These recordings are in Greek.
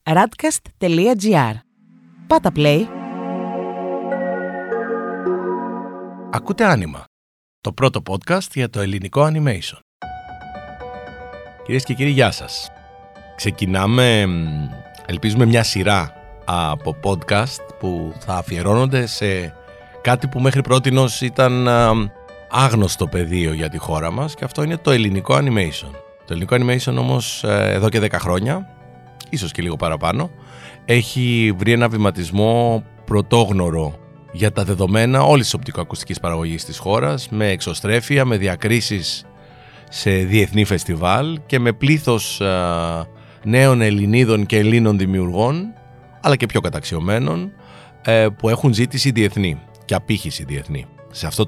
radcast.gr. Πάτα play. Ακούτε Άνιμα, το πρώτο podcast για το ελληνικό animation. Κυρίες και κύριοι, γεια σας. Ξεκινάμε, ελπίζουμε, μια σειρά από podcast που θα αφιερώνονται σε κάτι που μέχρι πρότινος ήταν άγνωστο πεδίο για τη χώρα μας, και αυτό είναι το ελληνικό animation. Το ελληνικό animation όμως εδώ και 10 χρόνια, ίσως και λίγο παραπάνω, έχει βρει ένα βηματισμό πρωτόγνωρο για τα δεδομένα όλης της οπτικοακουστικής παραγωγής της χώρας, με εξωστρέφεια, με διακρίσεις σε διεθνή φεστιβάλ και με πλήθος νέων Ελληνίδων και Ελλήνων δημιουργών, αλλά και πιο καταξιωμένων, που έχουν ζήτηση διεθνή και απήχηση διεθνή. Σε αυτό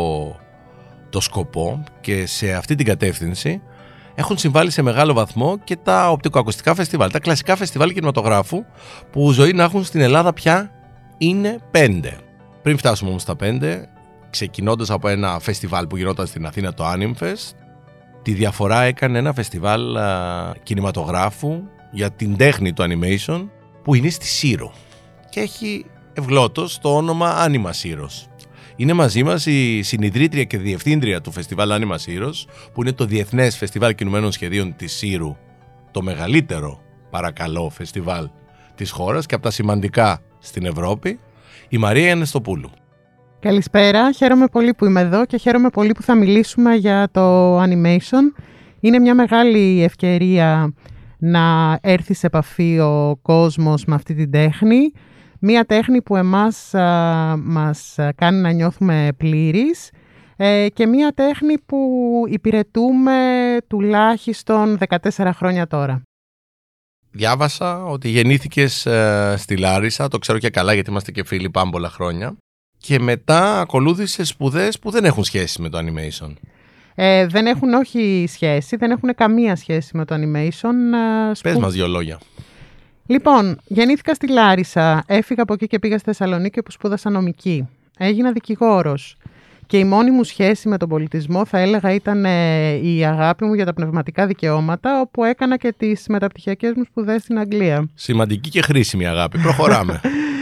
το σκοπό και σε αυτή την κατεύθυνση έχουν συμβάλει σε μεγάλο βαθμό και τα οπτικοακουστικά φεστιβάλ, τα κλασικά φεστιβάλ κινηματογράφου, που ζωή να έχουν στην Ελλάδα πια είναι 5. Πριν φτάσουμε όμως στα 5, ξεκινώντας από ένα φεστιβάλ που γινόταν στην Αθήνα, το Animfest, τη διαφορά έκανε ένα φεστιβάλ κινηματογράφου για την τέχνη του animation, που είναι στη Σύρο και έχει ευγλώτως το όνομα Anima Syros. Είναι μαζί μας η συνιδρύτρια και διευθύντρια του φεστιβάλ Anima Syros, που είναι το Διεθνές Φεστιβάλ Κινουμένων Σχεδίων της Σύρου, το μεγαλύτερο, παρακαλώ, φεστιβάλ της χώρας και από τα σημαντικά στην Ευρώπη, η Μαρία Ανεστοπούλου. Καλησπέρα, χαίρομαι πολύ που είμαι εδώ και χαίρομαι πολύ που θα μιλήσουμε για το animation. Είναι μια μεγάλη ευκαιρία να έρθει σε επαφή ο κόσμος με αυτή την τέχνη. Μια τέχνη που εμάς μας κάνει να νιώθουμε πλήρεις και μια τέχνη που υπηρετούμε τουλάχιστον 14 χρόνια τώρα. Διάβασα ότι γεννήθηκες στη Λάρισα, το ξέρω και καλά γιατί είμαστε και φίλοι πάμπολα χρόνια, και μετά ακολούθησες σπουδές που δεν έχουν σχέση με το animation. Δεν έχουν όχι σχέση, δεν έχουν καμία σχέση με το animation. Πες μας 2 λόγια. Λοιπόν, γεννήθηκα στη Λάρισα, έφυγα από εκεί και πήγα στη Θεσσαλονίκη που σπούδασα νομική. Έγινα δικηγόρος και η μόνη μου σχέση με τον πολιτισμό θα έλεγα ήταν η αγάπη μου για τα πνευματικά δικαιώματα, όπου έκανα και τις μεταπτυχιακές μου σπουδές στην Αγγλία. Σημαντική και χρήσιμη αγάπη. Προχωράμε.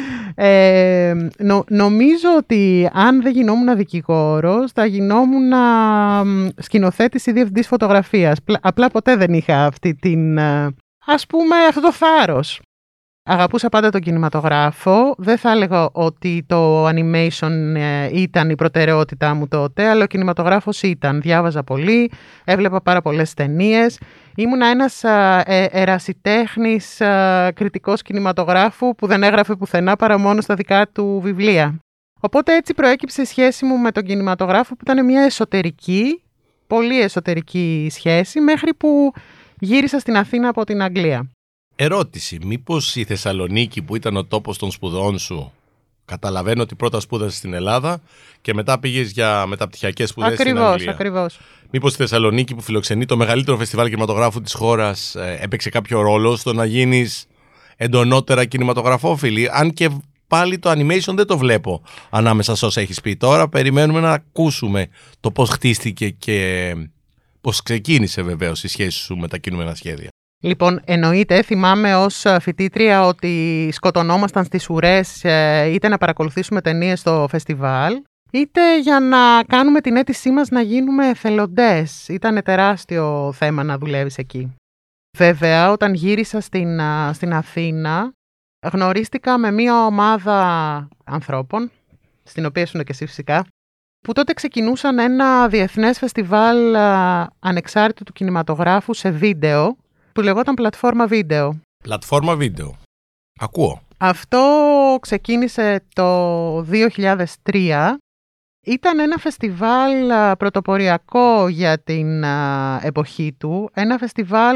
Νομίζω ότι αν δεν γινόμουν δικηγόρος θα γινόμουν σκηνοθέτης ή διευθυντής φωτογραφίας. Απλά ποτέ δεν είχα αυτή την... Ας πούμε αυτό το θάρρος. Αγαπούσα πάντα τον κινηματογράφο. Δεν θα έλεγα ότι το animation ήταν η προτεραιότητά μου τότε, αλλά ο κινηματογράφος ήταν. Διάβαζα πολύ, έβλεπα πάρα πολλές ταινίες. Ήμουνα ένας ερασιτέχνης κριτικός κινηματογράφου που δεν έγραφε πουθενά παρά μόνο στα δικά του βιβλία. Οπότε έτσι προέκυψε η σχέση μου με τον κινηματογράφο, που ήταν μια εσωτερική, πολύ εσωτερική σχέση, μέχρι που γύρισα στην Αθήνα από την Αγγλία. Ερώτηση, μήπως η Θεσσαλονίκη που ήταν ο τόπος των σπουδών σου, καταλαβαίνω ότι πρώτα σπούδασες στην Ελλάδα και μετά πήγες για μεταπτυχιακές σπουδές στην Αγγλία. Ακριβώς. Μήπως η Θεσσαλονίκη που φιλοξενεί το μεγαλύτερο φεστιβάλ κινηματογράφου της χώρας έπαιξε κάποιο ρόλο στο να γίνεις εντονότερα κινηματογραφόφιλη, αν και πάλι το animation δεν το βλέπω ανάμεσα σε όσα έχεις πει τώρα. Περιμένουμε να ακούσουμε το πώς χτίστηκε και πώς ξεκίνησε βεβαίως η σχέση σου με τα κινούμενα σχέδια. Λοιπόν, εννοείται, θυμάμαι ως φοιτήτρια ότι σκοτωνόμασταν στις ουρές είτε να παρακολουθήσουμε ταινίες στο φεστιβάλ, είτε για να κάνουμε την αίτησή μας να γίνουμε εθελοντές. Ήταν τεράστιο θέμα να δουλεύεις εκεί. Βέβαια, όταν γύρισα στην Αθήνα, γνωρίστηκα με μια ομάδα ανθρώπων, στην οποία ήσουν και εσύ φυσικά, που τότε ξεκινούσαν ένα διεθνές φεστιβάλ ανεξάρτητου του κινηματογράφου σε βίντεο, που λεγόταν Πλατφόρμα Βίντεο. Πλατφόρμα Βίντεο. Ακούω. Αυτό ξεκίνησε το 2003. Ήταν ένα φεστιβάλ πρωτοποριακό για την εποχή του. Ένα φεστιβάλ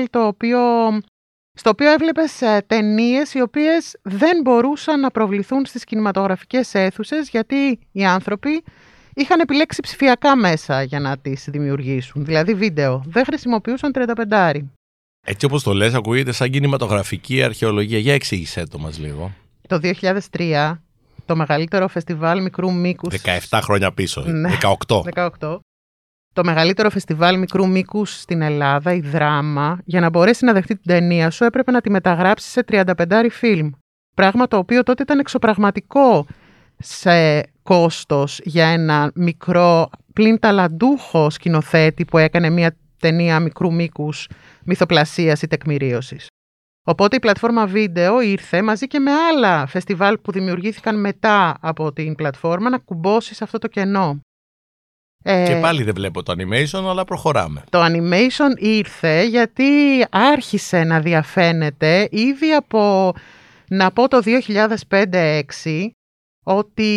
στο οποίο έβλεπες ταινίες οι οποίες δεν μπορούσαν να προβληθούν στις κινηματογραφικές αίθουσες, γιατί οι άνθρωποι είχαν επιλέξει ψηφιακά μέσα για να τις δημιουργήσουν. Δηλαδή βίντεο. Δεν χρησιμοποιούσαν 35. Έτσι όπως το λες, ακούγεται σαν κινηματογραφική αρχαιολογία. Για εξήγησέ το μας λίγο. Το 2003, το μεγαλύτερο φεστιβάλ μικρού μήκους... 17 χρόνια πίσω, ναι, 18. το μεγαλύτερο φεστιβάλ μικρού μήκους στην Ελλάδα, η Δράμα, για να μπορέσει να δεχτεί την ταινία σου έπρεπε να τη μεταγράψει σε 35 φιλμ. Πράγμα το οποίο τότε ήταν εξωπραγματικό σε κόστος για ένα μικρό πλην ταλαντούχο σκηνοθέτη που έκανε μια ταινία μικρού μήκους μυθοπλασίας ή τεκμηρίωσης. Οπότε η πλατφόρμα βίντεο ήρθε μαζί και με άλλα φεστιβάλ που δημιουργήθηκαν μετά από την πλατφόρμα να κουμπώσει σε αυτό το κενό. Και πάλι δεν βλέπω το animation, αλλά προχωράμε. Το animation ήρθε γιατί άρχισε να διαφαίνεται ήδη από, να πω, το 2005-2006, ότι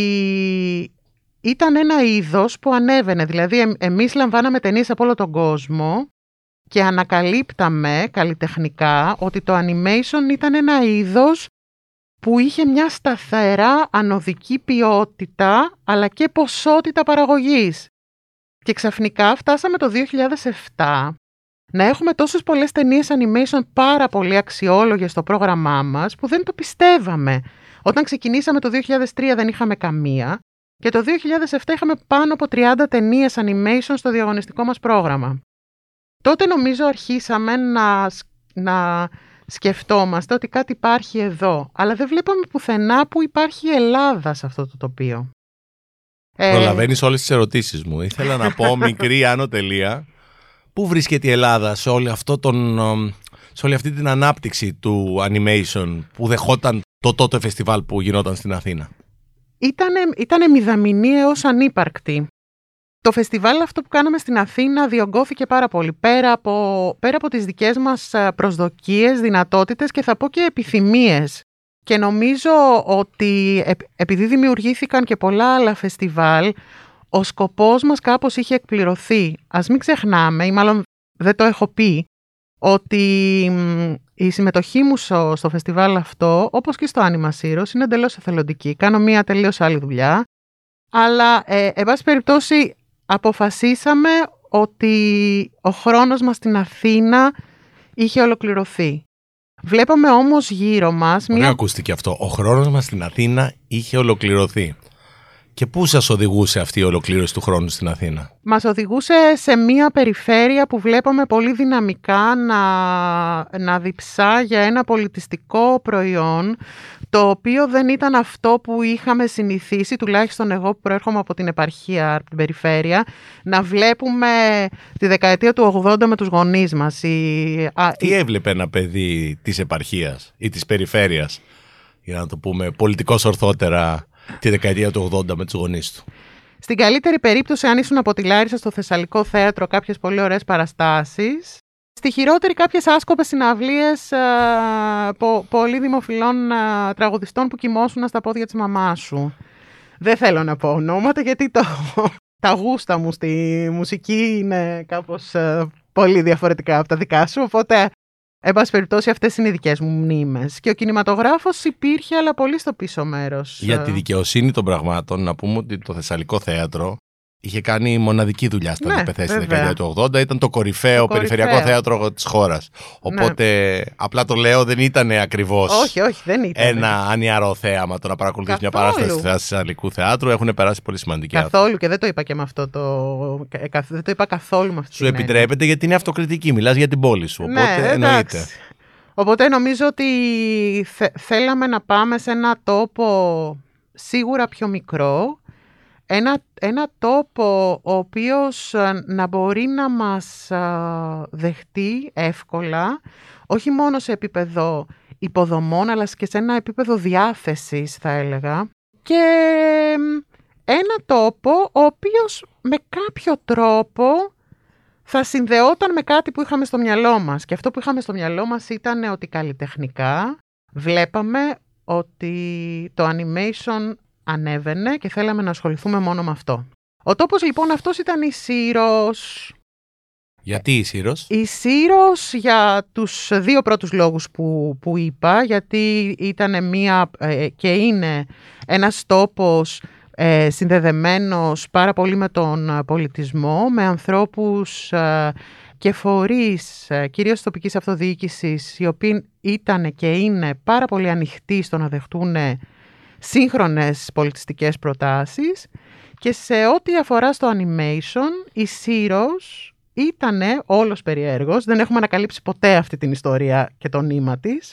ήταν ένα είδος που ανέβαινε. Δηλαδή εμείς λαμβάναμε ταινίες από όλο τον κόσμο και ανακαλύπταμε καλλιτεχνικά ότι το animation ήταν ένα είδος που είχε μια σταθερά ανωδική ποιότητα αλλά και ποσότητα παραγωγής. Και ξαφνικά φτάσαμε το 2007 να έχουμε τόσες πολλές ταινίες animation πάρα πολύ αξιόλογες στο πρόγραμμά μας που δεν το πιστεύαμε. Όταν ξεκινήσαμε το 2003 δεν είχαμε καμία και το 2007 είχαμε πάνω από 30 ταινίες animation στο διαγωνιστικό μας πρόγραμμα. Τότε νομίζω αρχίσαμε να σκεφτόμαστε ότι κάτι υπάρχει εδώ, αλλά δεν βλέπαμε πουθενά που υπάρχει η Ελλάδα σε αυτό το τοπίο. Προλαβαίνεις όλες τις ερωτήσεις μου. Ήθελα να πω μικρή άνω τελεία. Πού βρίσκεται η Ελλάδα σε όλη αυτή την ανάπτυξη του animation που δεχόταν το τότε φεστιβάλ που γινόταν στην Αθήνα? Ήτανε μηδαμινή έως ανύπαρκτη. Το φεστιβάλ αυτό που κάναμε στην Αθήνα διωγγώθηκε πάρα πολύ. Πέρα από τις δικές μας προσδοκίες, δυνατότητες και θα πω και επιθυμίες. Και νομίζω ότι επειδή δημιουργήθηκαν και πολλά άλλα φεστιβάλ, ο σκοπός μας κάπως είχε εκπληρωθεί. Ας μην ξεχνάμε, ή μάλλον δεν το έχω πει, ότι η συμμετοχή μου στο φεστιβάλ αυτό, όπως και στο Άνιμα Σύρος, είναι εντελώς εθελοντική. Κάνω μία τελείως άλλη δουλειά. Αλλά, εν πάση περιπτώσει, αποφασίσαμε ότι ο χρόνος μας στην Αθήνα είχε ολοκληρωθεί. Βλέπαμε όμως γύρω μας... Ωραία, ακούστηκε αυτό. Ο χρόνος μας στην Αθήνα είχε ολοκληρωθεί. Και πού σας οδηγούσε αυτή η ολοκλήρωση του χρόνου στην Αθήνα? Μας οδηγούσε σε μια περιφέρεια που βλέπαμε πολύ δυναμικά να διψά για ένα πολιτιστικό προϊόν, το οποίο δεν ήταν αυτό που είχαμε συνηθίσει, τουλάχιστον εγώ που προέρχομαι από την επαρχία, από την περιφέρεια, να βλέπουμε τη δεκαετία του 80 με τους γονείς μας. Τι έβλεπε ένα παιδί της επαρχίας ή της περιφέρειας, για να το πούμε πολιτικώς ορθότερα, τη δεκαετία του 80 με τους γονείς του? Στην καλύτερη περίπτωση, αν ήσουν από τη Λάρισα στο Θεσσαλικό Θέατρο, κάποιες πολύ ωραίες παραστάσεις. Στη χειρότερη, κάποιες άσκοπες συναυλίες πολύ δημοφιλών τραγουδιστών που κοιμώσουν στα πόδια της μαμάς σου. Δεν θέλω να πω ονόματα, γιατί τα γούστα μου στη μουσική είναι κάπως πολύ διαφορετικά από τα δικά σου, οπότε... Εν πάση περιπτώσει, αυτές είναι οι δικές μου μνήμες. Και ο κινηματογράφος υπήρχε, αλλά πολύ στο πίσω μέρος. Για τη δικαιοσύνη των πραγμάτων, να πούμε ότι το Θεσσαλικό Θέατρο είχε κάνει μοναδική δουλειά στα ΔΠΘ στη δεκαετία του 80. Ήταν το κορυφαίο περιφερειακό θέατρο της χώρας. Οπότε, απλά το λέω, δεν ήταν ακριβώς όχι, δεν ήταν ένα ανιαρό θέαμα το να παρακολουθείς μια παράσταση του Θεσσαλικού Θεάτρου. Έχουν περάσει πολύ σημαντικοί άνθρωποι. Καθόλου, και δεν το είπα και με αυτό δεν το είπα καθόλου με αυτή Σου επιτρέπεται, γιατί είναι αυτοκριτική. Μιλάς για την πόλη σου. Οπότε εννοείται. Οπότε νομίζω ότι θέλαμε να πάμε σε ένα τόπο σίγουρα πιο μικρό. Ένα τόπο ο οποίος να μπορεί να μας δεχτεί εύκολα, όχι μόνο σε επίπεδο υποδομών, αλλά και σε ένα επίπεδο διάθεσης, θα έλεγα. Και ένα τόπο ο οποίος με κάποιο τρόπο θα συνδεόταν με κάτι που είχαμε στο μυαλό μας. Και αυτό που είχαμε στο μυαλό μας ήταν ότι καλλιτεχνικά βλέπαμε ότι το animation ανέβαινε και θέλαμε να ασχοληθούμε μόνο με αυτό. Ο τόπος λοιπόν αυτός ήταν η Σύρος. Γιατί η Σύρος? Η Σύρος για τους δύο πρώτους λόγους που είπα, γιατί ήταν και είναι ένας τόπος συνδεδεμένος πάρα πολύ με τον πολιτισμό, με ανθρώπους και φορείς, κυρίως της τοπικής αυτοδιοίκησης, οι οποίοι ήταν και είναι πάρα πολύ ανοιχτοί στο να δεχτούν σύγχρονες πολιτιστικές προτάσεις και σε ό,τι αφορά στο animation, η Σύρος ήτανε όλος περιέργος, δεν έχουμε ανακαλύψει ποτέ αυτή την ιστορία και το νήμα της.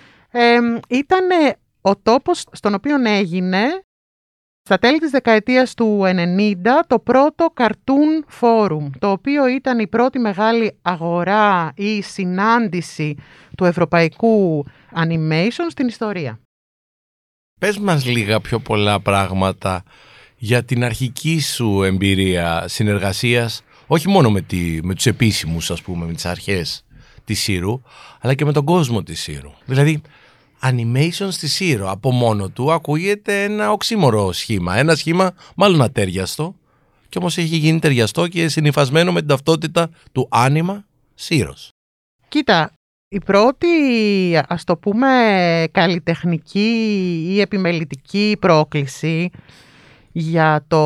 Ήτανε ο τόπος στον οποίο έγινε στα τέλη της δεκαετίας του 90 το πρώτο Cartoon Forum, το οποίο ήταν η πρώτη μεγάλη αγορά ή συνάντηση του ευρωπαϊκού animation στην ιστορία. Πες μας λίγα πιο πολλά πράγματα για την αρχική σου εμπειρία συνεργασίας, όχι μόνο με τους επίσημους, ας πούμε, με τις αρχές της Σύρου, αλλά και με τον κόσμο της Σύρου. Δηλαδή, animation στη Σύρο από μόνο του ακούγεται ένα οξύμορο σχήμα. Ένα σχήμα μάλλον ατέριαστο, και όμως έχει γίνει ταιριαστό και συνυφασμένο με την ταυτότητα του άνιμα Σύρος. Κοίτα, η πρώτη, ας το πούμε, καλλιτεχνική ή επιμελητική πρόκληση για το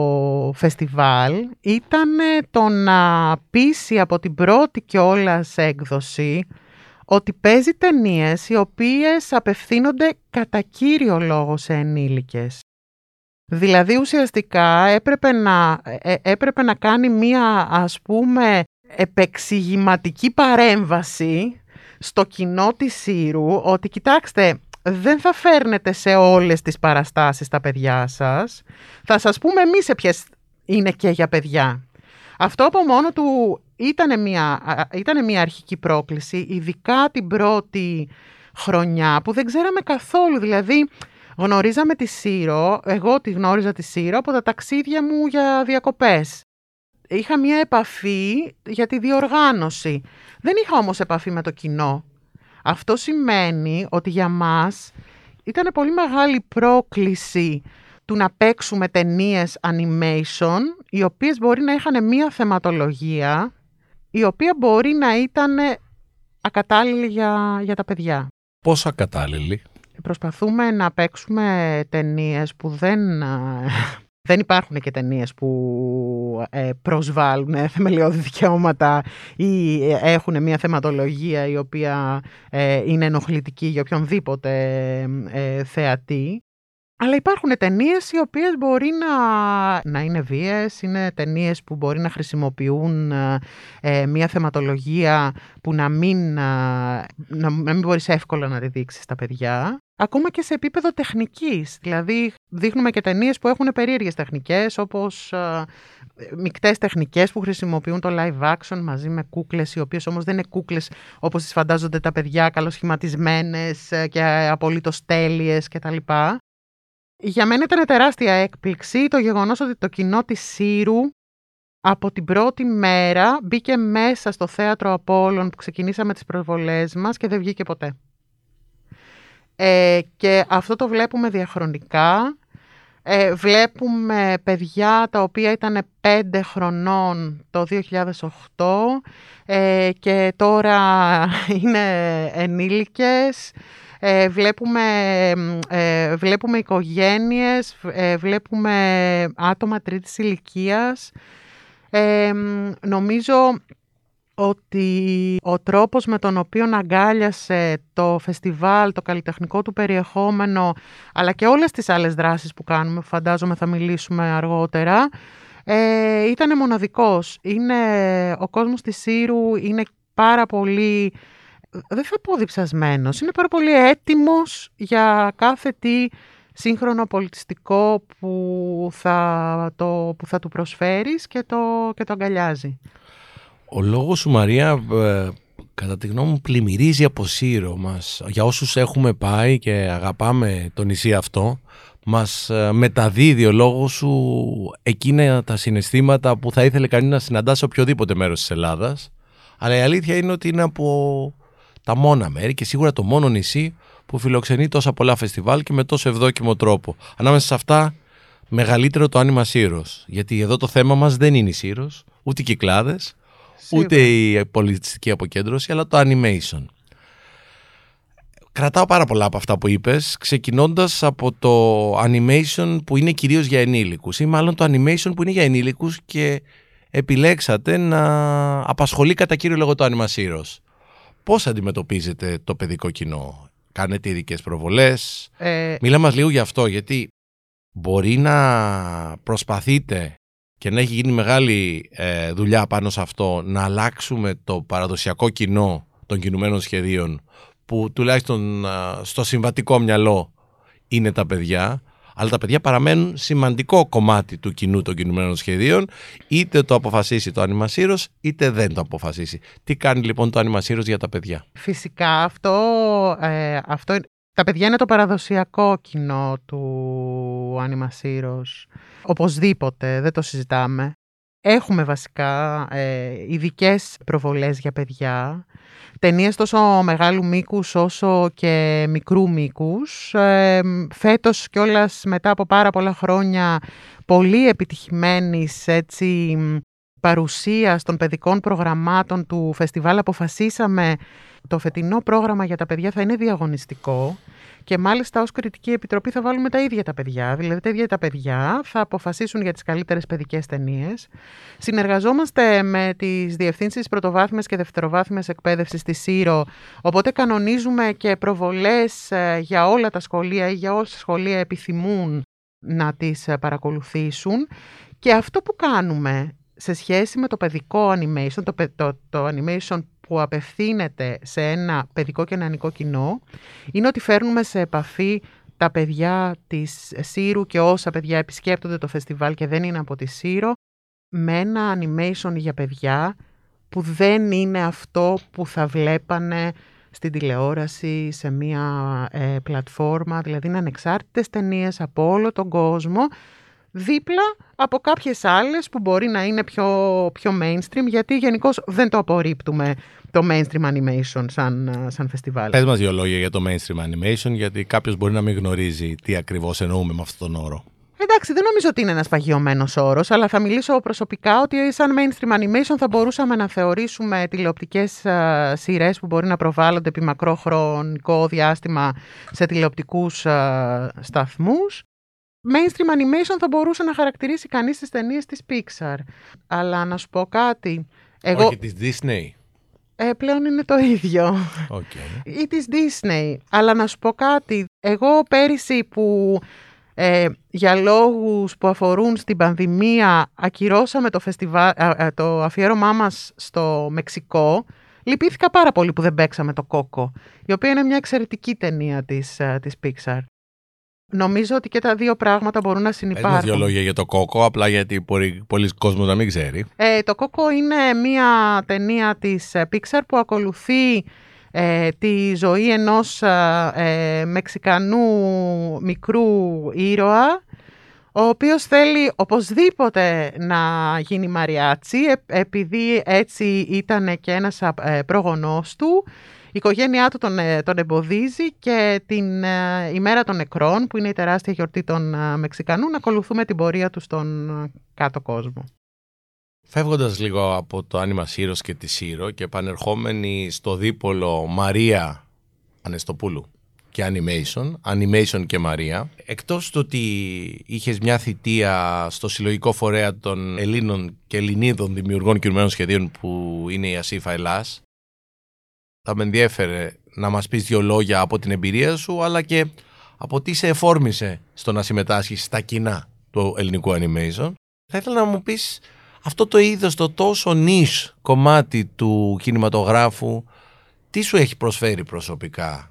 φεστιβάλ ήταν το να πείσει από την πρώτη κιόλας έκδοση ότι παίζει ταινίες οι οποίες απευθύνονται κατά κύριο λόγο σε ενήλικες. Δηλαδή ουσιαστικά έπρεπε να κάνει μία, ας πούμε, επεξηγηματική παρέμβαση στο κοινό της Σύρου ότι κοιτάξτε, δεν θα φέρνετε σε όλες τις παραστάσεις τα παιδιά σας, θα σας πούμε εμείς σε ποιες είναι και για παιδιά. Αυτό από μόνο του ήταν μια αρχική πρόκληση, ειδικά την πρώτη χρονιά που δεν ξέραμε καθόλου. Δηλαδή γνωρίζαμε τη Σύρο, εγώ τη γνώριζα τη Σύρο από τα ταξίδια μου για διακοπές. Είχα μια επαφή για τη διοργάνωση. Δεν είχα όμως επαφή με το κοινό. Αυτό σημαίνει ότι για μας ήταν πολύ μεγάλη πρόκληση του να παίξουμε ταινίες animation, οι οποίες μπορεί να είχαν μία θεματολογία, η οποία μπορεί να ήταν ακατάλληλη για τα παιδιά. Πώς ακατάλληλη? Προσπαθούμε να παίξουμε ταινίες που δεν υπάρχουν και ταινίες που προσβάλλουν θεμελιώδη δικαιώματα ή έχουν μια θεματολογία η οποία είναι ενοχλητική για οποιονδήποτε θεατή. Αλλά υπάρχουν ταινίες οι οποίες μπορεί να είναι βίαιες, είναι ταινίες που μπορεί να χρησιμοποιούν μια θεματολογία που να μην μπορείς εύκολα να τη δείξεις στα παιδιά. Ακόμα και σε επίπεδο τεχνικής, δηλαδή δείχνουμε και ταινίες που έχουν περίεργες τεχνικές, όπως μικτές τεχνικές που χρησιμοποιούν το live action μαζί με κούκλες, οι οποίες όμως δεν είναι κούκλες όπως τις φαντάζονται τα παιδιά, καλοσχηματισμένες και απολύτως τέλειες κτλ. Για μένα ήταν τεράστια έκπληξη το γεγονός ότι το κοινό της Σύρου από την πρώτη μέρα μπήκε μέσα στο θέατρο Απόλλων που ξεκινήσαμε τις προβολές μας και δεν βγήκε ποτέ. Και αυτό το βλέπουμε διαχρονικά. Βλέπουμε παιδιά τα οποία ήταν 5 χρονών το 2008 και τώρα είναι ενήλικες. Βλέπουμε οικογένειες, βλέπουμε άτομα τρίτης ηλικίας. Νομίζω ότι ο τρόπος με τον οποίο αγκάλιασε το φεστιβάλ, το καλλιτεχνικό του περιεχόμενο, αλλά και όλες τις άλλες δράσεις που κάνουμε, φαντάζομαι θα μιλήσουμε αργότερα, ήταν μοναδικός. Ο κόσμος της Σύρου είναι πάρα πολύ, δεν θα πω διψασμένος, είναι πάρα πολύ έτοιμος για κάθε τι σύγχρονο πολιτιστικό που θα του προσφέρεις και το αγκαλιάζει. Ο λόγος σου, Μαρία, κατά τη γνώμη μου πλημμυρίζει από Σύρο μας. Για όσους έχουμε πάει και αγαπάμε το νησί αυτό, μας μεταδίδει ο λόγος σου εκείνα τα συναισθήματα που θα ήθελε κανείς να συναντά σε οποιοδήποτε μέρος της Ελλάδας. Αλλά η αλήθεια είναι ότι είναι από τα μόνα μέρη και σίγουρα το μόνο νησί που φιλοξενεί τόσα πολλά φεστιβάλ και με τόσο ευδόκιμο τρόπο. Ανάμεσα σε αυτά, μεγαλύτερο το άνιμα Σύρος. Γιατί εδώ το θέμα μας δεν είναι η Σύρος, ούτε οι Κυκλάδες, ούτε η πολιτιστική αποκέντρωση, αλλά το animation. Κρατάω πάρα πολλά από αυτά που είπες, ξεκινώντας από το animation που είναι κυρίως για ενήλικους ή μάλλον το animation που είναι για ενήλικους και επιλέξατε να απασχολεί κατά κύριο λόγο το άνιμα Σύρος. Πώς αντιμετωπίζετε το παιδικό κοινό? κάνετε ειδικές προβολές. Μίλα μας λίγο γι' αυτό, γιατί μπορεί να προσπαθείτε και να έχει γίνει μεγάλη δουλειά πάνω σε αυτό, να αλλάξουμε το παραδοσιακό κοινό των κινουμένων σχεδίων, που τουλάχιστον στο συμβατικό μυαλό είναι τα παιδιά, αλλά τα παιδιά παραμένουν σημαντικό κομμάτι του κοινού των κινουμένων σχεδίων, είτε το αποφασίσει το Άνιμα Σύρος, είτε δεν το αποφασίσει. Τι κάνει λοιπόν το Άνιμα Σύρος για τα παιδιά? Φυσικά αυτό τα παιδιά είναι το παραδοσιακό κοινό του Άνιμα Σύρος. Οπωσδήποτε, δεν το συζητάμε. Έχουμε βασικά ειδικές προβολές για παιδιά. Ταινίες τόσο μεγάλου μήκους όσο και μικρού μήκους. Φέτος κιόλας, μετά από πάρα πολλά χρόνια πολύ επιτυχημένης παρουσίας των παιδικών προγραμμάτων του φεστιβάλ, αποφασίσαμε το φετινό πρόγραμμα για τα παιδιά θα είναι διαγωνιστικό και μάλιστα ως κριτική επιτροπή θα βάλουμε τα ίδια τα παιδιά. Δηλαδή τα ίδια τα παιδιά θα αποφασίσουν για τις καλύτερες παιδικές ταινίες. Συνεργαζόμαστε με τις διευθύνσεις πρωτοβάθμιας και δευτεροβάθμιας εκπαίδευσης της ΣΥΡΟ, οπότε κανονίζουμε και προβολές για όλα τα σχολεία ή για όσα σχολεία επιθυμούν να τις παρακολουθήσουν. Και αυτό που κάνουμε σε σχέση με το παιδικό animation, το animation που απευθύνεται σε ένα παιδικό και νεανικό κοινό, είναι ότι φέρνουμε σε επαφή τα παιδιά της Σύρου και όσα παιδιά επισκέπτονται το φεστιβάλ και δεν είναι από τη Σύρο, με ένα animation για παιδιά που δεν είναι αυτό που θα βλέπανε στην τηλεόραση, σε μια πλατφόρμα, δηλαδή είναι ανεξάρτητες ταινίες από όλο τον κόσμο, δίπλα από κάποιες άλλες που μπορεί να είναι πιο mainstream, γιατί γενικώς δεν το απορρίπτουμε το mainstream animation σαν φεστιβάλ. Πες μας δύο λόγια για το mainstream animation, γιατί κάποιος μπορεί να μην γνωρίζει τι ακριβώς εννοούμε με αυτόν τον όρο. Εντάξει, δεν νομίζω ότι είναι ένας παγιωμένος όρος, αλλά θα μιλήσω προσωπικά ότι σαν mainstream animation θα μπορούσαμε να θεωρήσουμε τηλεοπτικές σειρές που μπορεί να προβάλλονται επί μακρό χρονικό διάστημα σε τηλεοπτικούς σταθμούς. Mainstream animation θα μπορούσε να χαρακτηρίσει κανείς τις ταινίες της Pixar. Αλλά να σου πω κάτι. Όχι της Disney. Πλέον είναι το ίδιο. Okay. Ή της Disney. Αλλά να σου πω κάτι. Εγώ πέρυσι που για λόγους που αφορούν στην πανδημία ακυρώσαμε το αφιέρωμά μας στο Μεξικό, λυπήθηκα πάρα πολύ που δεν παίξαμε το Coco, η οποία είναι μια εξαιρετική ταινία της Pixar. Νομίζω ότι και τα δύο πράγματα μπορούν να συνυπάρχουν. Πες μας δύο λόγια για το Coco, απλά γιατί πολλοί κόσμος να μην ξέρει. Το Coco είναι μια ταινία της Pixar που ακολουθεί τη ζωή ενός Μεξικανού μικρού ήρωα, ο οποίος θέλει οπωσδήποτε να γίνει μαριάτσι, επειδή έτσι ήταν και ένας πρόγονός του. Η οικογένειά του τον εμποδίζει και την ημέρα των νεκρών, που είναι η τεράστια γιορτή των Μεξικανών, ακολουθούμε την πορεία του στον κάτω κόσμο. Φεύγοντας λίγο από το Άνιμα Σύρος και τη Σύρο και επανερχόμενοι στο δίπολο Μαρία Ανεστοπούλου και Animation και Μαρία, εκτός του ότι είχες μια θητεία στο συλλογικό φορέα των Ελλήνων και Ελληνίδων δημιουργών κινουμένων σχεδίων που είναι η Ασήφα Ελλάς, θα με ενδιέφερε να μας πεις δύο λόγια από την εμπειρία σου, αλλά και από τι σε εφόρμησε στο να συμμετάσχεις στα κοινά του ελληνικού animation. Θα ήθελα να μου πεις αυτό το είδος, το τόσο niche κομμάτι του κινηματογράφου, τι σου έχει προσφέρει προσωπικά?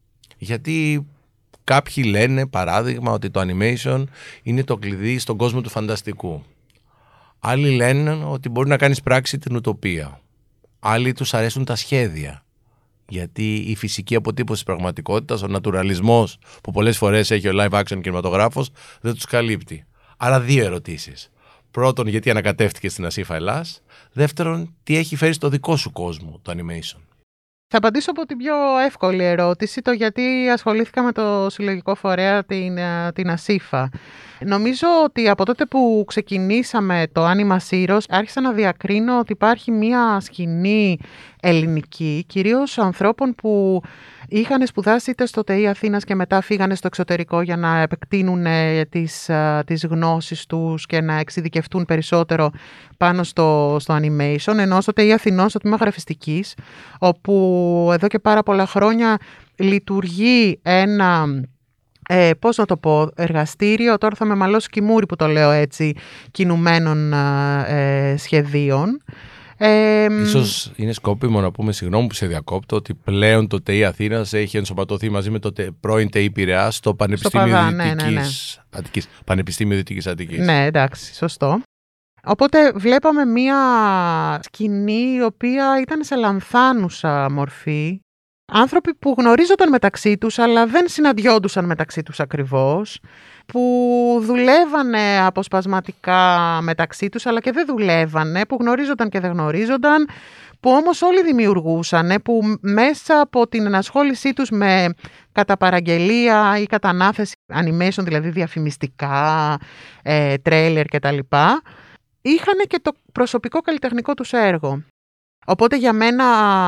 Γιατί κάποιοι λένε, παράδειγμα, ότι το animation είναι το κλειδί στον κόσμο του φανταστικού. Άλλοι λένε ότι μπορεί να κάνεις πράξη την ουτοπία. Άλλοι τους αρέσουν τα σχέδια. Γιατί η φυσική αποτύπωση της πραγματικότητας, ο νατουραλισμός που πολλές φορές έχει ο live action κινηματογράφος, δεν τους καλύπτει. Άρα δύο ερωτήσεις. Πρώτον, γιατί ανακατεύτηκες στην Ασήφα Ελλάς. Δεύτερον, τι έχει φέρει στο δικό σου κόσμο το animation? Θα απαντήσω από την πιο εύκολη ερώτηση, το γιατί ασχολήθηκα με το συλλογικό φορέα την Ασήφα. Νομίζω ότι από τότε που ξεκινήσαμε το Άνιμα Σύρος άρχισα να διακρίνω ότι υπάρχει μια σκηνή ελληνική, κυρίως ανθρώπων που είχαν σπουδάσει είτε στο ΤΕΙ Αθήνας και μετά φύγανε στο εξωτερικό για να επεκτείνουν τις γνώσεις τους και να εξειδικευτούν περισσότερο πάνω στο animation, ενώ στο ΤΕΙ Αθηνών, στο τμήμα γραφιστικής, όπου εδώ και πάρα πολλά χρόνια λειτουργεί ένα, πώς να το πω, εργαστήριο, τώρα θα με μαλώσει κιμούρι που το λέω έτσι, κινουμένων σχεδίων. Ίσως είναι σκόπιμο να πούμε, συγγνώμη που σε διακόπτω, ότι πλέον το ΤΕΙ Αθήνας έχει ενσωματωθεί μαζί με το πρώην ΤΕΙ Πειραιάς στο Πανεπιστήμιο Δυτικής Αττικής. Πανεπιστήμιο Δυτικής Αττικής. Ναι, εντάξει, σωστό. Οπότε βλέπαμε μία σκηνή η οποία ήταν σε λανθάνουσα μορφή. Άνθρωποι που γνωρίζονταν μεταξύ τους, αλλά δεν συναντιόντουσαν μεταξύ τους ακριβώς, που δουλεύανε αποσπασματικά μεταξύ τους, αλλά και δεν δουλεύανε, που γνωρίζονταν και δεν γνωρίζονταν, που όμως όλοι δημιουργούσαν, που μέσα από την ενασχόλησή τους με κατά παραγγελία ή κατά ανάθεση animation, δηλαδή διαφημιστικά, τρέιλερ κτλ., είχαν και το προσωπικό καλλιτεχνικό τους έργο. Οπότε για μένα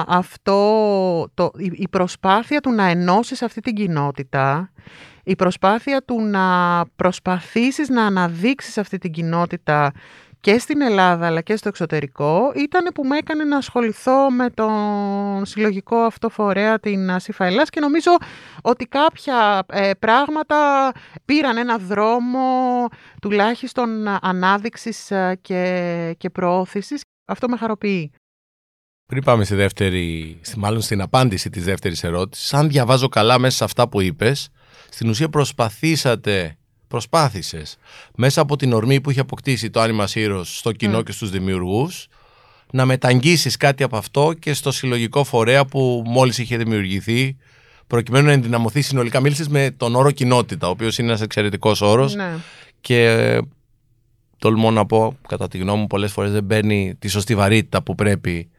η προσπάθεια του να ενώσεις αυτή την κοινότητα, η προσπάθεια του να προσπαθήσεις να αναδείξεις αυτή την κοινότητα και στην Ελλάδα αλλά και στο εξωτερικό, ήταν που με έκανε να ασχοληθώ με τον συλλογικό αυτό φορέα, την ΣΥΦΑ Ελλάς, και νομίζω ότι κάποια πράγματα πήραν ένα δρόμο τουλάχιστον ανάδειξης και προώθησης. Αυτό με χαροποιεί. Πριν πάμε μάλλον στην απάντηση της δεύτερης ερώτησης, αν διαβάζω καλά μέσα σε αυτά που είπες, στην ουσία προσπάθησες μέσα από την ορμή που είχε αποκτήσει το Anima Heroes στο κοινό και στους δημιουργούς, να μεταγγίσεις κάτι από αυτό και στο συλλογικό φορέα που μόλις είχε δημιουργηθεί, προκειμένου να ενδυναμωθεί συνολικά. Μίλησες με τον όρο κοινότητα, ο οποίος είναι ένας εξαιρετικός όρος, και τολμώ να πω, κατά τη γνώμη μου, πολλές φορές δεν παίρνει τη σωστή βαρύτητα που πρέπει,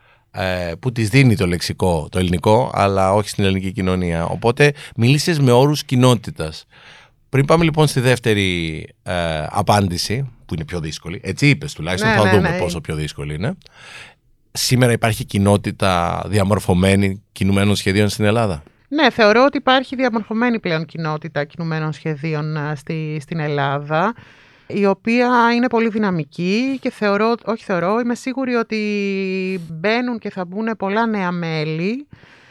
που της δίνει το λεξικό, το ελληνικό, αλλά όχι στην ελληνική κοινωνία. Οπότε μίλησες με όρους κοινότητας. Πριν πάμε λοιπόν στη δεύτερη απάντηση, που είναι πιο δύσκολη, έτσι είπες τουλάχιστον, θα δούμε πόσο πιο δύσκολη είναι. Σήμερα υπάρχει κοινότητα διαμορφωμένη κινουμένων σχεδίων στην Ελλάδα? Ναι, θεωρώ ότι υπάρχει διαμορφωμένη πλέον κοινότητα κινουμένων σχεδίων στην Ελλάδα, η οποία είναι πολύ δυναμική και είμαι σίγουρη ότι μπαίνουν και θα μπουν πολλά νέα μέλη,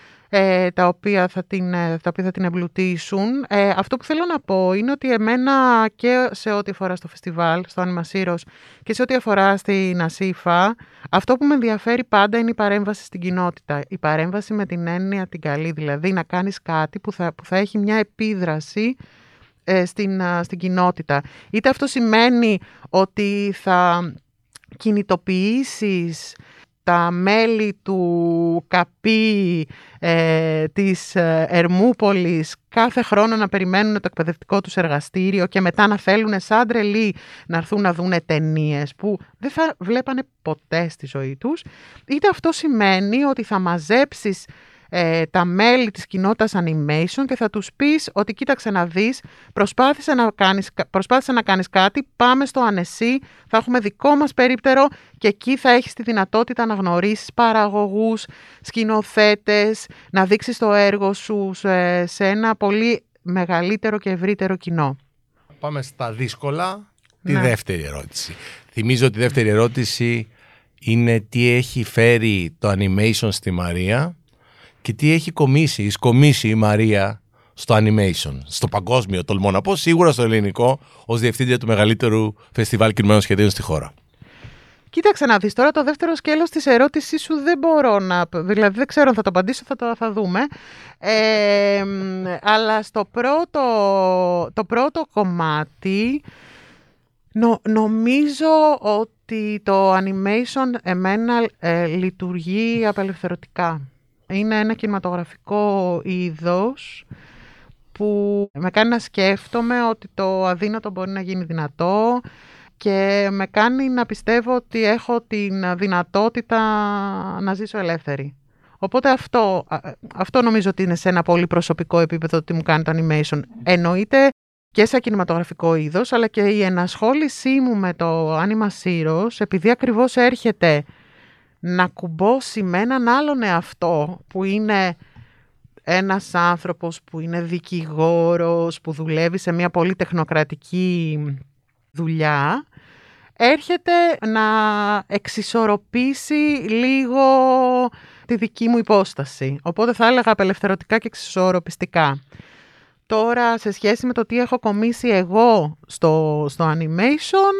τα οποία θα την εμπλουτίσουν. Αυτό που θέλω να πω είναι ότι εμένα, και σε ό,τι αφορά στο φεστιβάλ, στο Anima Heroes, και σε ό,τι αφορά στην ΑΣΥΦΑ, αυτό που με ενδιαφέρει πάντα είναι η παρέμβαση στην κοινότητα. Η παρέμβαση με την έννοια την καλή, δηλαδή να κάνεις κάτι που θα έχει μια επίδραση στην κοινότητα. Είτε αυτό σημαίνει ότι θα κινητοποιήσεις τα μέλη του ΚΑΠΗ της Ερμούπολης κάθε χρόνο να περιμένουν το εκπαιδευτικό τους εργαστήριο και μετά να θέλουν σαν τρελοί να έρθουν να δουν ταινίες που δεν θα βλέπανε ποτέ στη ζωή τους, είτε αυτό σημαίνει ότι θα μαζέψεις τα μέλη της κοινότητας animation και θα τους πεις ότι κοίταξε να δεις, προσπάθησε να κάνεις κάτι, πάμε στο Ανεσί, θα έχουμε δικό μας περίπτερο και εκεί θα έχεις τη δυνατότητα να γνωρίσεις παραγωγούς, σκηνοθέτες, να δείξεις το έργο σου σε ένα πολύ μεγαλύτερο και ευρύτερο κοινό. Πάμε στα δύσκολα, τη δεύτερη ερώτηση. Θυμίζω ότι η δεύτερη ερώτηση είναι τι έχει φέρει το animation στη Μαρία και τι έχει σκομίσει η Μαρία στο animation, στο παγκόσμιο, τολμώ να πω, σίγουρα στο ελληνικό, ως διευθύντρια του μεγαλύτερου φεστιβάλ κινουμένων σχεδίων στη χώρα. Κοίταξε να δεις, τώρα το δεύτερο σκέλος της ερώτησής σου δεν μπορώ να... Δηλαδή δεν ξέρω αν θα το απαντήσω, θα δούμε. Αλλά στο πρώτο κομμάτι νομίζω ότι το animation εμένα λειτουργεί απελευθερωτικά. Είναι ένα κινηματογραφικό είδος που με κάνει να σκέφτομαι ότι το αδύνατο μπορεί να γίνει δυνατό και με κάνει να πιστεύω ότι έχω την δυνατότητα να ζήσω ελεύθερη. Οπότε αυτό νομίζω ότι είναι σε ένα πολύ προσωπικό επίπεδο ότι μου κάνει το animation. Εννοείται και σε κινηματογραφικό είδος, αλλά και η ενασχόλησή μου με το Anima Heroes, επειδή ακριβώς έρχεται να κουμπώσει με έναν άλλον εαυτό που είναι ένας άνθρωπος που είναι δικηγόρος, που δουλεύει σε μια πολύ τεχνοκρατική δουλειά, έρχεται να εξισορροπήσει λίγο τη δική μου υπόσταση. Οπότε θα έλεγα απελευθερωτικά και εξισορροπιστικά. Τώρα, σε σχέση με το τι έχω κομίσει εγώ στο animation,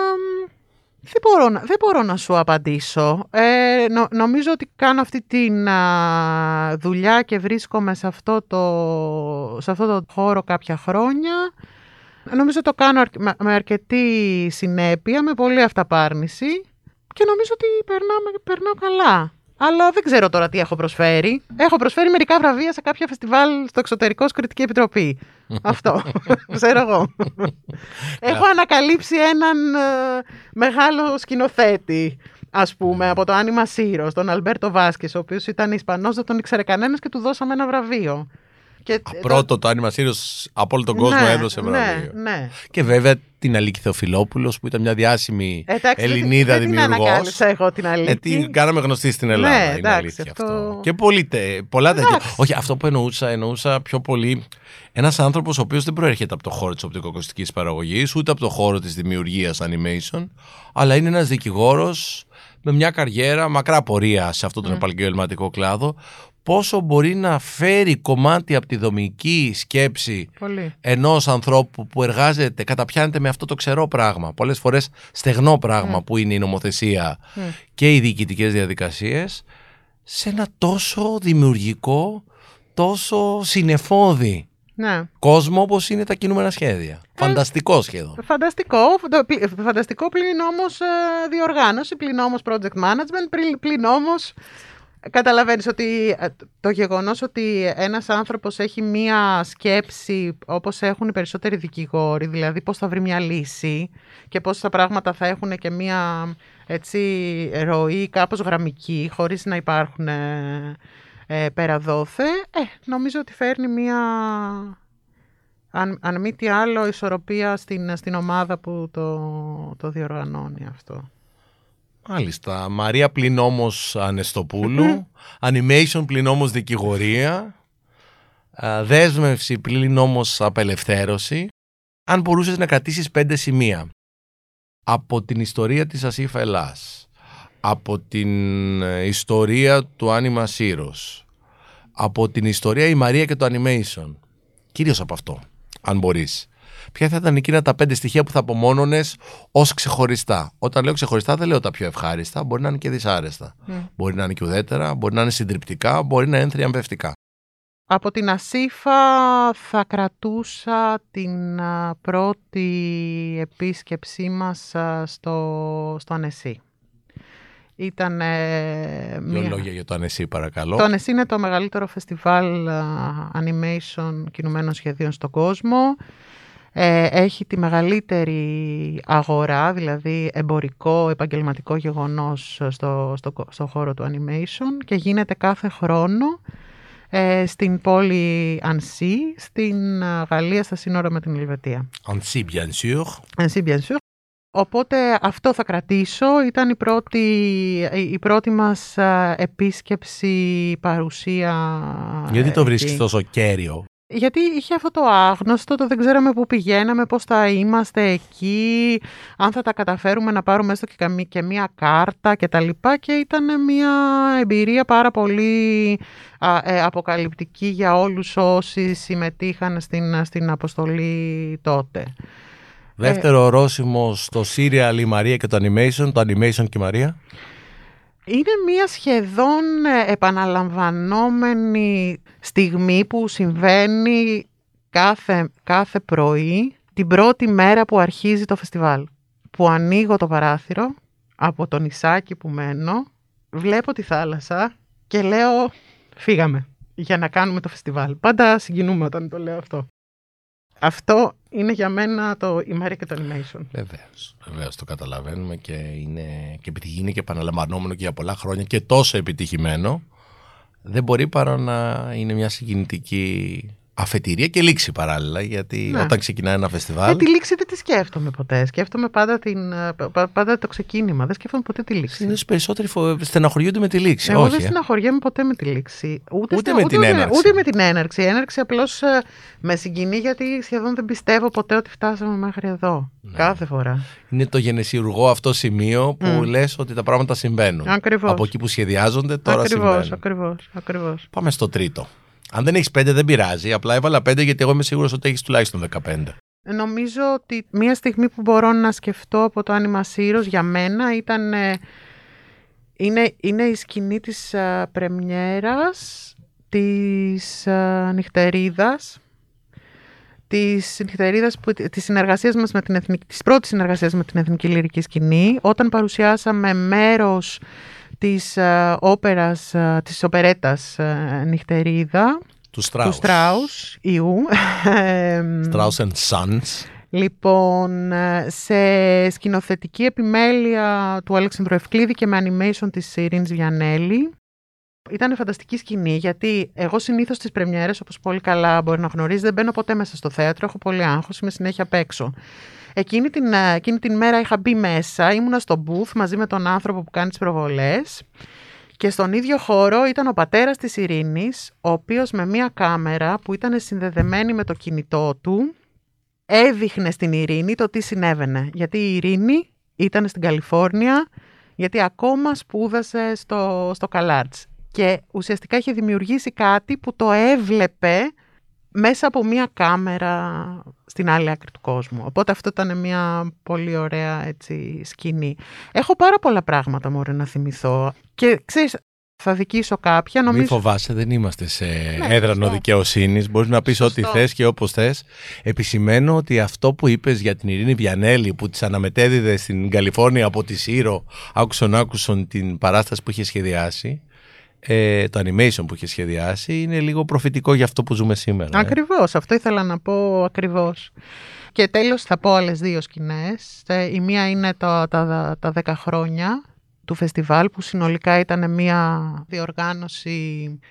δεν μπορώ να σου απαντήσω. Νομίζω ότι κάνω αυτή τη δουλειά και βρίσκομαι σε αυτό το χώρο κάποια χρόνια. Νομίζω το κάνω με αρκετή συνέπεια, με πολλή αυταπάρνηση και νομίζω ότι περνάω καλά. Αλλά δεν ξέρω τώρα τι έχω προσφέρει. Έχω προσφέρει μερικά βραβεία σε κάποια φεστιβάλ στο εξωτερικό ως κριτική επιτροπή. Αυτό, ξέρω εγώ. Έχω ανακαλύψει έναν μεγάλο σκηνοθέτη, ας πούμε, από το Άνιμα Σύρος, τον Αλμπέρτο Βάσκες, ο οποίος ήταν Ισπανός, δεν τον ήξερε κανένας και του δώσαμε ένα βραβείο. Πρώτο το Άνιμα Σύρος από όλο τον κόσμο έδωσε βραβείο. Ναι. Και βέβαια την Αλίκη Θεοφιλόπουλος που ήταν μια διάσημη Ελληνίδα δημιουργός. Δεν την ανακάλυψα εγώ την Αλίκη. Την κάναμε γνωστή στην Ελλάδα. Ναι, είναι αλήθεια αυτό. Και πολλά τέτοια. Όχι, αυτό που εννοούσα πιο πολύ ένας άνθρωπος ο οποίος δεν προέρχεται από το χώρο της οπτικοακουστικής παραγωγής, ούτε από το χώρο της δημιουργίας animation, αλλά είναι ένας δικηγόρος με μια καριέρα, μακρά πορεία σε αυτόν τον επαγγελματικό κλάδο. Πόσο μπορεί να φέρει κομμάτι από τη δομική σκέψη ενός ανθρώπου που εργάζεται, καταπιάνεται με αυτό το ξερό πράγμα, πολλές φορές στεγνό πράγμα που είναι η νομοθεσία και οι διοικητικές διαδικασίες, σε ένα τόσο δημιουργικό, τόσο συνεφώδη κόσμο όπως είναι τα κινούμενα σχέδια. Φανταστικό σχέδιο. Φανταστικό πλην όμως διοργάνωση, πλην όμως project management, πλην όμως... Καταλαβαίνεις ότι το γεγονός ότι ένας άνθρωπος έχει μία σκέψη όπως έχουν οι περισσότεροι δικηγόροι, δηλαδή πώς θα βρει μια λύση και πώς τα πράγματα θα έχουν και μία ροή κάπως γραμμική, χωρίς να υπάρχουν πέρα δόθε, νομίζω ότι φέρνει μία, αν μη τι άλλο, ισορροπία στην ομάδα που το διοργανώνει αυτό. Μάλιστα. Μαρία πλην όμως Ανεστοπούλου, animation πλην όμως δικηγορία, δέσμευση πλην όμως απελευθέρωση. Αν μπορούσες να κρατήσεις 5 σημεία από την ιστορία της Ασίφ Ελλάς, από την ιστορία του Άνιμα Σύρος, από την ιστορία η Μαρία και το animation, κυρίως από αυτό, αν μπορείς, ποια θα ήταν εκείνα τα 5 στοιχεία που θα απομόνωνες ως ξεχωριστά? Όταν λέω ξεχωριστά δεν λέω τα πιο ευχάριστα, μπορεί να είναι και δυσάρεστα. Μπορεί να είναι και ουδέτερα, μπορεί να είναι συντριπτικά, μπορεί να είναι θριαμβευτικά. Από την Ασίφα θα κρατούσα την πρώτη επίσκεψή μας στο Ανεσί. Ήταν Δύο λόγια για το Ανεσί, παρακαλώ. Το Ανεσί είναι το μεγαλύτερο φεστιβάλ animation κινουμένων σχεδίων στον κόσμο. Έχει τη μεγαλύτερη αγορά, δηλαδή εμπορικό, επαγγελματικό γεγονός στο χώρο του animation και γίνεται κάθε χρόνο στην πόλη Ανσί, στην Γαλλία, στα σύνορα με την Ελβετία. Annecy, bien sûr. Annecy, bien sûr. Οπότε αυτό θα κρατήσω. Ήταν η πρώτη μας επίσκεψη, παρουσία. Γιατί το βρίσκεις τόσο κέριο? Γιατί είχε αυτό το άγνωστο, το δεν ξέραμε πού πηγαίναμε, πώς θα είμαστε εκεί, αν θα τα καταφέρουμε να πάρουμε έστω και μία κάρτα και τα λοιπά, και ήταν μία εμπειρία πάρα πολύ αποκαλυπτική για όλους όσοι συμμετείχαν στην αποστολή τότε. Δεύτερο ορόσημο στο serial η Μαρία και το animation και η Μαρία. Είναι μία σχεδόν επαναλαμβανόμενη στιγμή που συμβαίνει κάθε πρωί, την πρώτη μέρα που αρχίζει το φεστιβάλ. Που ανοίγω το παράθυρο από το νησάκι που μένω, βλέπω τη θάλασσα και λέω φύγαμε για να κάνουμε το φεστιβάλ. Πάντα συγκινούμε όταν το λέω αυτό. Αυτό είναι για μένα η Μαρία και το animation. Βεβαίως το καταλαβαίνουμε και επειδή είναι και επαναλαμβανόμενο και για πολλά χρόνια και τόσο επιτυχημένο, δεν μπορεί παρά να είναι μια συγκινητική αφετηρία και λήξη παράλληλα, γιατί όταν ξεκινάει ένα φεστιβάλ... Τη λήξη δεν τη σκέφτομαι ποτέ. Σκέφτομαι πάντα το ξεκίνημα. Δεν σκέφτομαι ποτέ τη λήξη. Είναι περισσότεροι στεναχωριούνται με τη λήξη. Εγώ δεν στεναχωριέμαι ποτέ με τη λήξη. Ούτε με την έναρξη. Ούτε με την έναρξη. Η έναρξη απλώς με συγκινεί, γιατί σχεδόν δεν πιστεύω ποτέ ότι φτάσαμε μέχρι εδώ. Ναι. Κάθε φορά. Είναι το γενεσιουργό αυτό σημείο που λες ότι τα πράγματα συμβαίνουν. Ακριβώς. Από εκεί που σχεδιάζονται τώρα συμβαίνουν. Ακριβώς. Πάμε στο τρίτο. Αν δεν έχεις 5 δεν πειράζει, απλά έβαλα 5 γιατί εγώ είμαι σίγουρος ότι έχεις τουλάχιστον 15. Νομίζω ότι μία στιγμή που μπορώ να σκεφτώ από το Άνιμα Σύρος για μένα είναι η σκηνή της πρεμιέρας της νυχτερίδας. Της συνεργασίας μας με την της πρώτης συνεργασίας με την Εθνική Λυρική Σκηνή, όταν παρουσιάσαμε μέρος της όπερας, της οπερέτας Νυχτερίδα του Στράους Ιού. Strauss and Sons. Λοιπόν, σε σκηνοθετική επιμέλεια του Αλέξανδρου Ευκλήδη και με animation της Ειρήνης Βιανέλη. Ήταν φανταστική σκηνή, γιατί εγώ συνήθως στις πρεμιέρες, όπως πολύ καλά μπορεί να γνωρίζει, δεν μπαίνω ποτέ μέσα στο θέατρο, έχω πολύ άγχος, είμαι συνέχεια απ' έξω. Εκείνη την μέρα είχα μπει μέσα, ήμουνα στο booth μαζί με τον άνθρωπο που κάνει τις προβολές και στον ίδιο χώρο ήταν ο πατέρας της Ειρήνης, ο οποίος με μία κάμερα που ήταν συνδεδεμένη με το κινητό του έδειχνε στην Ειρήνη το τι συνέβαινε. Γιατί η Ειρήνη ήταν στην Καλιφόρνια, γιατί ακόμα σπούδασε στο Καλάρτς. Και ουσιαστικά είχε δημιουργήσει κάτι που το έβλεπε μέσα από μία κάμερα στην άλλη άκρη του κόσμου. Οπότε αυτό ήταν μία πολύ ωραία σκηνή. Έχω πάρα πολλά πράγματα μωρέ να θυμηθώ. Και ξέρεις, θα δικήσω κάποια. Μη φοβάσαι, δεν είμαστε σε έδρανο δικαιοσύνης. Μπορείς να πεις ό,τι θες και όπως θες. Επισημαίνω ότι αυτό που είπες για την Ειρήνη Βιανέλη, που της αναμετέδιδε στην Καλιφόρνια από τη Σύρο, άκουσον την παράσταση που είχε σχεδιάσει, το animation που είχε σχεδιάσει, είναι λίγο προφητικό για αυτό που ζούμε σήμερα. Ακριβώς, αυτό ήθελα να πω ακριβώς. Και τέλος θα πω άλλες 2 σκηνές. Η μία είναι τα 10 χρόνια του φεστιβάλ, που συνολικά ήταν μια διοργάνωση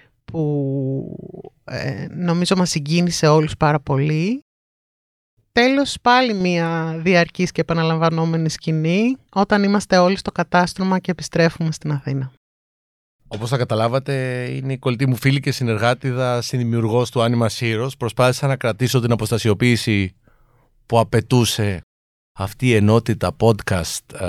που νομίζω μας συγκίνησε όλους πάρα πολύ. Τέλος, πάλι μια διαρκής και επαναλαμβανόμενη σκηνή, όταν είμαστε όλοι στο κατάστρωμα και επιστρέφουμε στην Αθήνα. Όπως θα καταλάβατε, είναι η κολλητή μου φίλη και συνεργάτιδα, συνδημιουργός του Άνιμα Σύρος. Προσπάθησα να κρατήσω την αποστασιοποίηση που απαιτούσε αυτή η ενότητα podcast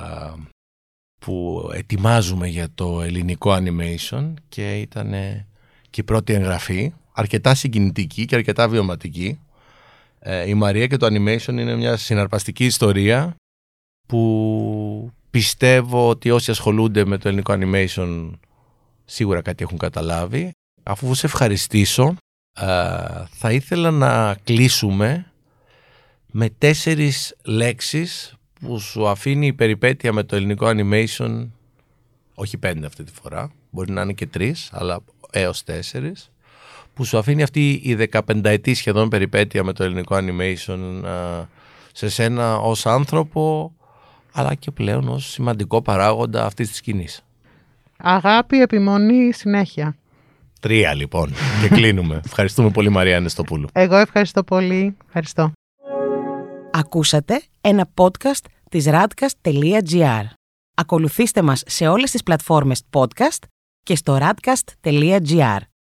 που ετοιμάζουμε για το ελληνικό animation, και ήταν και η πρώτη εγγραφή, αρκετά συγκινητική και αρκετά βιωματική. Η Μαρία και το animation είναι μια συναρπαστική ιστορία που πιστεύω ότι όσοι ασχολούνται με το ελληνικό animation σίγουρα κάτι έχουν καταλάβει. Αφού σε ευχαριστήσω, θα ήθελα να κλείσουμε με 4 λέξεις που σου αφήνει η περιπέτεια με το ελληνικό animation, όχι 5 αυτή τη φορά, μπορεί να είναι και 3, αλλά έως 4, που σου αφήνει αυτή η 15ετή σχεδόν περιπέτεια με το ελληνικό animation σε σένα ως άνθρωπο, αλλά και πλέον ως σημαντικό παράγοντα αυτής της σκηνής. Αγάπη, επιμονή, συνέχεια. 3 λοιπόν και κλείνουμε. Ευχαριστούμε πολύ Μαρία Ανεστοπούλου. Εγώ ευχαριστώ πολύ. Ευχαριστώ. Ακούσατε ένα podcast της radcast.gr. Ακολουθήστε μας σε όλες τις πλατφόρμες podcast και στο radcast.gr.